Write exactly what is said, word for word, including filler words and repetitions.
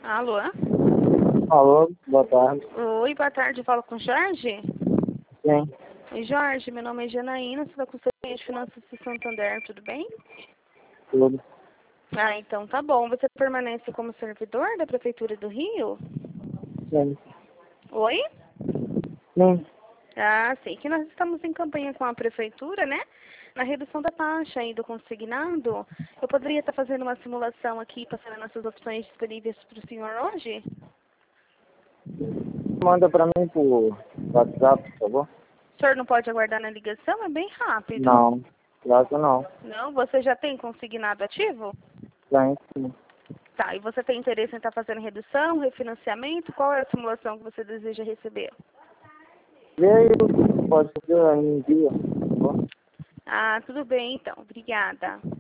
Alô? Alô, boa tarde. Oi, boa tarde. Falo com o Jorge? Sim, Oi, Jorge. Meu nome é Janaína, sou da Conselheria de Finanças de Santander, tudo bem? tudo. Ah, então tá bom. Você permanece como servidor da Prefeitura do Rio? Sim, Oi? sim. Ah, sei que nós estamos em campanha com a Prefeitura, né? Na redução da taxa aí do consignado. Eu poderia estar fazendo uma simulação aqui, passando nossas opções disponíveis para o senhor hoje? Manda pra mim por WhatsApp, por favor. O senhor não pode aguardar na ligação? É bem rápido. Não, claro que não. Não? Você já tem consignado ativo? Tem, sim. Tá, e você tem interesse em estar fazendo redução, refinanciamento? Qual é a simulação que você deseja receber? Vê aí, pode ser em dia, por favor. Ah, tudo bem então. Obrigada.